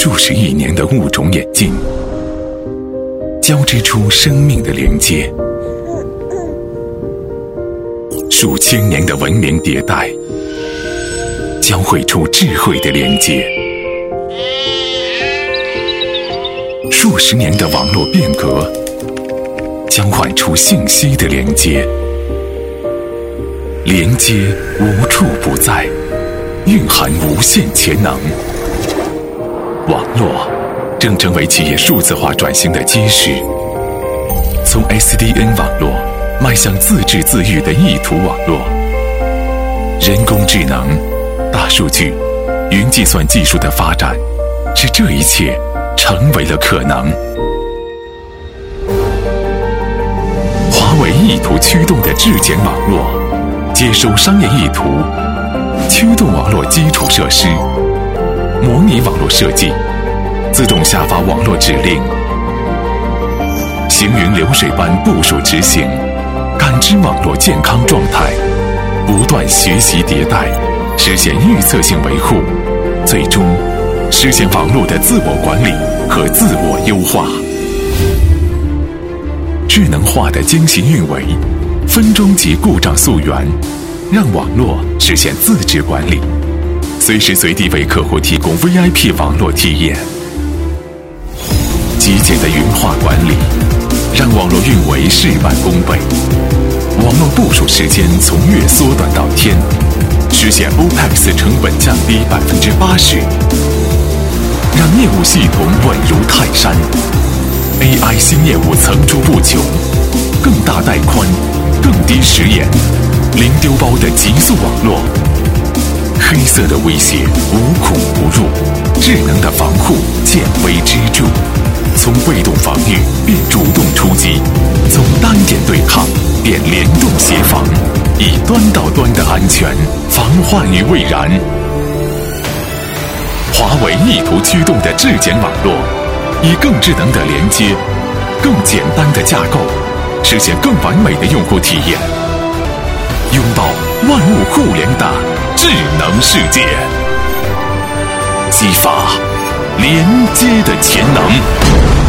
数十亿年的物种演进，交织出生命的连接；数千年的文明迭代，交汇出智慧的连接；数十年的网络变革，交换出信息的连接。连接无处不在，蕴含无限潜能。网络正成为企业数字化转型的基石，从 SDN 网络迈向自治自愈的意图网络。人工智能、大数据、云计算技术的发展，使这一切成为了可能。华为意图驱动的质检网络，接收商业意图，驱动网络基础设施，模拟网络设计，自动下发网络指令，行云流水般部署执行，感知网络健康状态，不断学习迭代，实现预测性维护，最终实现网络的自我管理和自我优化。智能化的精细运维，分钟级故障溯源，让网络实现自治管理，随时随地为客户提供 VIP 网络体验。极简的云化管理，让网络运维事半功倍，网络部署时间从月缩短到天，实现 OPEX 成本降低80%，让业务系统稳如泰山。AI 新业务层出不穷，更大带宽，更低时延，零丢包的极速网络。黑色的威胁无孔不入，智能的防护见微知著。从被动防御变主动出击，从单点对抗变联动协防，以端到端的安全防患于未然。华为意图驱动的质检网络，以更智能的连接、更简单的架构，实现更完美的用户体验，拥抱万物互联的智能世界，激发连接的潜能。